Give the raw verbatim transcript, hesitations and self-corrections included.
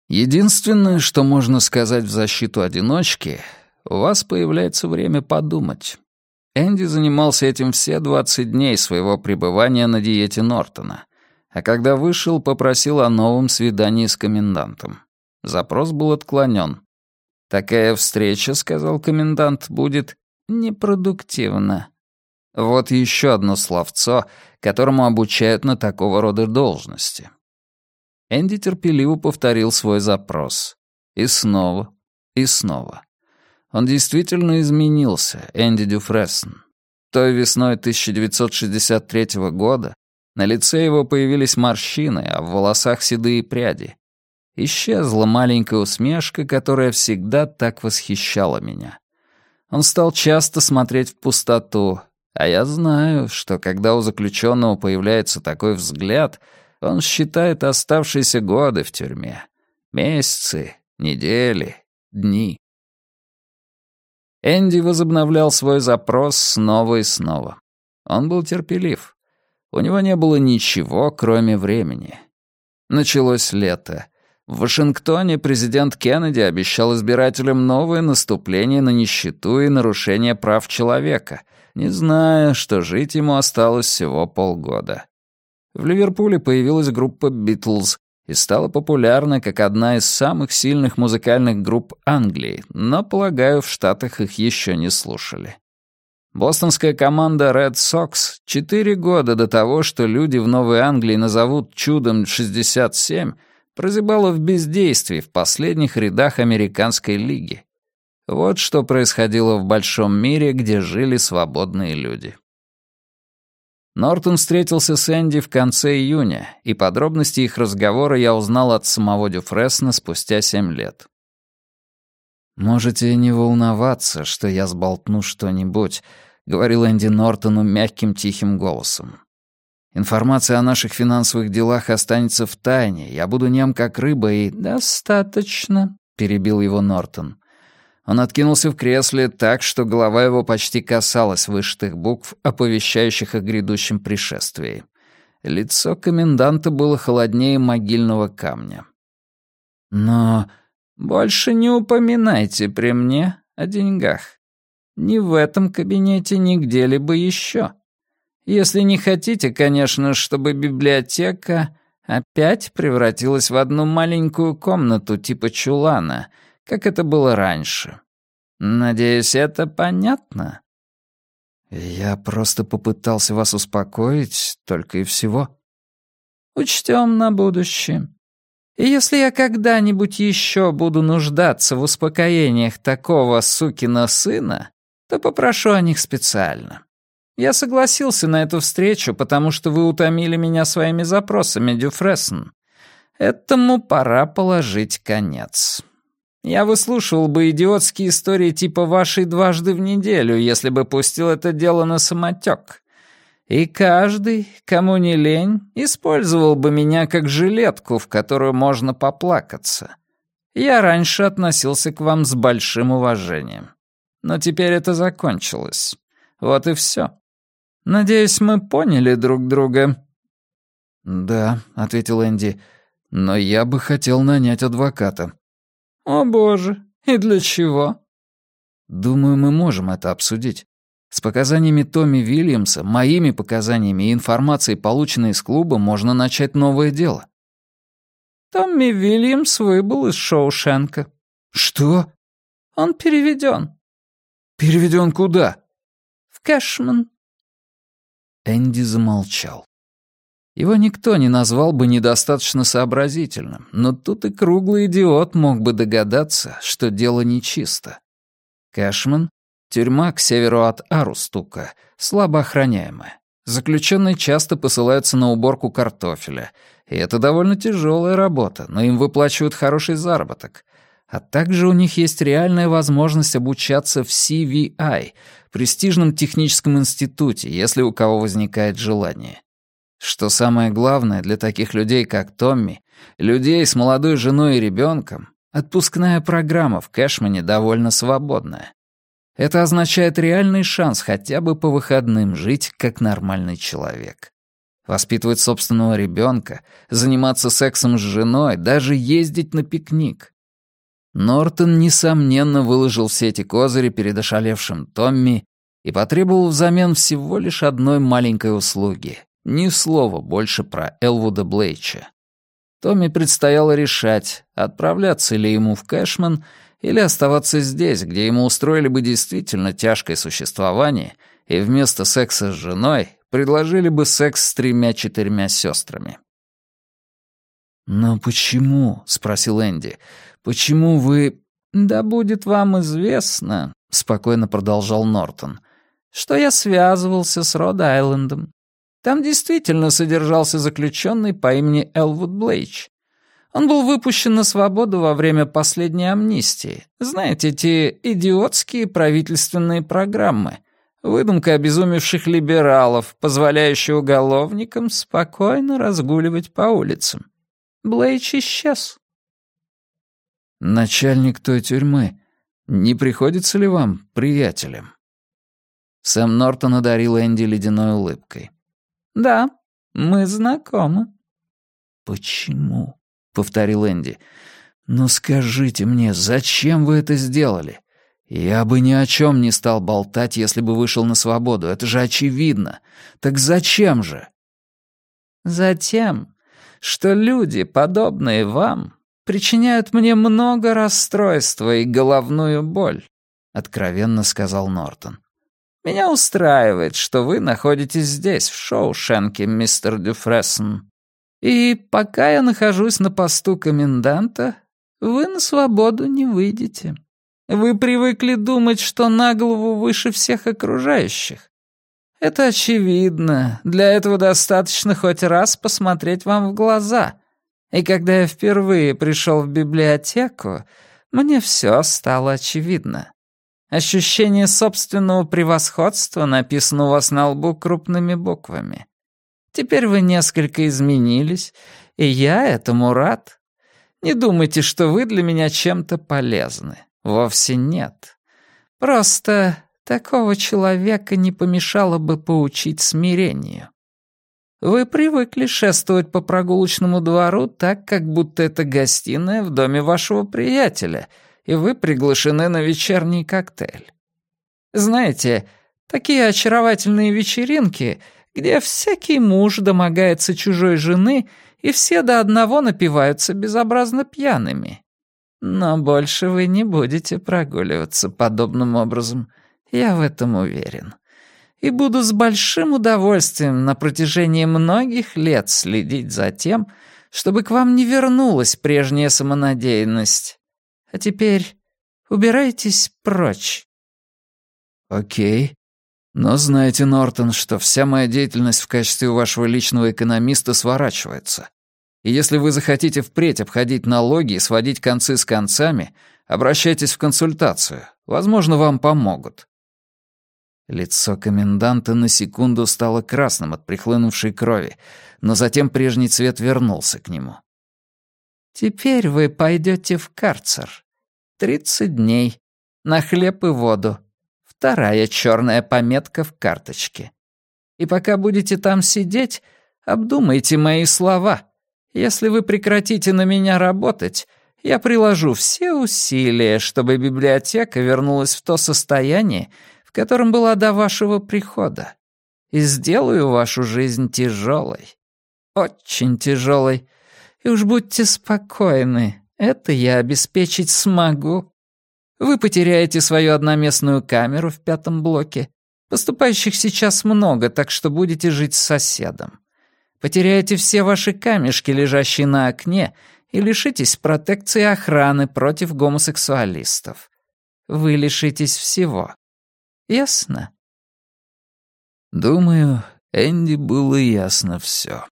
Единственное, что можно сказать в защиту одиночки, у вас появляется время подумать. Энди занимался этим все двадцать дней своего пребывания на диете Нортона, а когда вышел, попросил о новом свидании с комендантом. Запрос был отклонен. «Такая встреча, — сказал комендант, — будет непродуктивна». Вот еще одно словцо, которому обучают на такого рода должности. Энди терпеливо повторил свой запрос. И снова, и снова. Он действительно изменился, Энди Дюфрессен. Той весной тысяча девятьсот шестьдесят третьего года на лице его появились морщины, а в волосах седые пряди. Исчезла маленькая усмешка, которая всегда так восхищала меня. Он стал часто смотреть в пустоту, а я знаю, что когда у заключенного появляется такой взгляд, он считает оставшиеся годы в тюрьме. Месяцы, недели, дни. Энди возобновлял свой запрос снова и снова. Он был терпелив. У него не было ничего, кроме времени. Началось лето. В Вашингтоне президент Кеннеди обещал избирателям новое наступление на нищету и нарушение прав человека, не зная, что жить ему осталось всего полгода. В Ливерпуле появилась группа «Битлз» и стала популярна как одна из самых сильных музыкальных групп Англии, но, полагаю, в Штатах их еще не слушали. Бостонская команда Red Sox четыре года до того, что люди в Новой Англии назовут чудом шестьдесят семь, прозябала в бездействии в последних рядах американской лиги. Вот что происходило в большом мире, где жили свободные люди. Нортон встретился с Энди в конце июня, и подробности их разговора я узнал от самого Дюфрессена спустя семь лет. «Можете не волноваться, что я сболтну что-нибудь», — говорил Энди Нортону мягким тихим голосом. «Информация о наших финансовых делах останется в тайне, я буду нем как рыба и...» «Достаточно», — перебил его Нортон. Он откинулся в кресле так, что голова его почти касалась вышитых букв, оповещающих о грядущем пришествии. Лицо коменданта было холоднее могильного камня. «Но больше не упоминайте при мне о деньгах. Ни в этом кабинете, ни где-либо еще. Если не хотите, конечно, чтобы библиотека опять превратилась в одну маленькую комнату типа чулана, как это было раньше. Надеюсь, это понятно?» «Я просто попытался вас успокоить, только и всего». «Учтем на будущее. И если я когда-нибудь еще буду нуждаться в успокоениях такого сукина сына, то попрошу о них специально. Я согласился на эту встречу, потому что вы утомили меня своими запросами, Дюфрессен. Этому пора положить конец. Я выслушивал бы идиотские истории типа вашей дважды в неделю, если бы пустил это дело на самотек. И каждый, кому не лень, использовал бы меня как жилетку, в которую можно поплакаться. Я раньше относился к вам с большим уважением. Но теперь это закончилось. Вот и все. Надеюсь, мы поняли друг друга». «Да», — ответил Энди, — «но я бы хотел нанять адвоката». «О боже, и для чего?» «Думаю, мы можем это обсудить. С показаниями Томми Вильямса, моими показаниями и информацией, полученной из клуба, можно начать новое дело». «Томми Вильямс выбыл из Шоушенка». «Что?» «Он переведен». «Переведен куда?» «В Кэшман». Энди замолчал. Его никто не назвал бы недостаточно сообразительным, но тут и круглый идиот мог бы догадаться, что дело нечисто. Кэшман — тюрьма к северу от Арустука, слабо охраняемая. Заключенные часто посылаются на уборку картофеля, и это довольно тяжелая работа, но им выплачивают хороший заработок. А также у них есть реальная возможность обучаться в си ви ай, престижном техническом институте, если у кого возникает желание. Что самое главное для таких людей, как Томми, людей с молодой женой и ребенком, отпускная программа в Кэшмане довольно свободная. Это означает реальный шанс хотя бы по выходным жить как нормальный человек. Воспитывать собственного ребенка, заниматься сексом с женой, даже ездить на пикник. Нортон, несомненно, выложил все эти козыри перед ошалевшим Томми и потребовал взамен всего лишь одной маленькой услуги. Ни слова больше про Элвуда Блейча. Томми предстояло решать, отправляться ли ему в Кэшман или оставаться здесь, где ему устроили бы действительно тяжкое существование и вместо секса с женой предложили бы секс с тремя-четырьмя сестрами. «Но почему?» — спросил Энди. «Почему вы...» «Да будет вам известно», — спокойно продолжал Нортон, «что я связывался с Род-Айлендом. Там действительно содержался заключенный по имени Элвуд Блейч. Он был выпущен на свободу во время последней амнистии. Знаете, эти идиотские правительственные программы, выдумка обезумевших либералов, позволяющая уголовникам спокойно разгуливать по улицам. Блейч исчез». «Начальник той тюрьмы не приходится ли вам приятелем?» Сэм Нортон одарил Энди ледяной улыбкой. «Да, мы знакомы». «Почему?» — повторил Энди. «Ну скажите мне, зачем вы это сделали? Я бы ни о чем не стал болтать, если бы вышел на свободу. Это же очевидно. Так зачем же?» «Затем, что люди, подобные вам, причиняют мне много расстройства и головную боль», — откровенно сказал Нортон. «Меня устраивает, что вы находитесь здесь, в Шоушенке, мистер Дюфрессон. И пока я нахожусь на посту коменданта, вы на свободу не выйдете. Вы привыкли думать, что на голову выше всех окружающих. Это очевидно. Для этого достаточно хоть раз посмотреть вам в глаза. И когда я впервые пришел в библиотеку, мне все стало очевидно. Ощущение собственного превосходства написано у вас на лбу крупными буквами. Теперь вы несколько изменились, и я этому рад. Не думайте, что вы для меня чем-то полезны. Вовсе нет. Просто такого человека не помешало бы поучить смирению. Вы привыкли шествовать по прогулочному двору так, как будто это гостиная в доме вашего приятеля, и вы приглашены на вечерний коктейль. Знаете, такие очаровательные вечеринки, где всякий муж домогается чужой жены, и все до одного напиваются безобразно пьяными. Но больше вы не будете прогуливаться подобным образом, я в этом уверен. И буду с большим удовольствием на протяжении многих лет следить за тем, чтобы к вам не вернулась прежняя самонадеянность. А теперь убирайтесь прочь». «Окей. Но знаете, Нортон, что вся моя деятельность в качестве вашего личного экономиста сворачивается. И если вы захотите впредь обходить налоги и сводить концы с концами, обращайтесь в консультацию. Возможно, вам помогут». Лицо коменданта на секунду стало красным от прихлынувшей крови, но затем прежний цвет вернулся к нему. «Теперь вы пойдете в карцер. Тридцать дней. На хлеб и воду. Вторая черная пометка в карточке. И пока будете там сидеть, обдумайте мои слова. Если вы прекратите на меня работать, я приложу все усилия, чтобы библиотека вернулась в то состояние, в котором была до вашего прихода, и сделаю вашу жизнь тяжелой. Очень тяжелой. И уж будьте спокойны, это я обеспечить смогу. Вы потеряете свою одноместную камеру в пятом блоке. Поступающих сейчас много, так что будете жить с соседом. Потеряете все ваши камешки, лежащие на окне, и лишитесь протекции и охраны против гомосексуалистов. Вы лишитесь всего. Ясно?» Думаю, Энди было ясно все.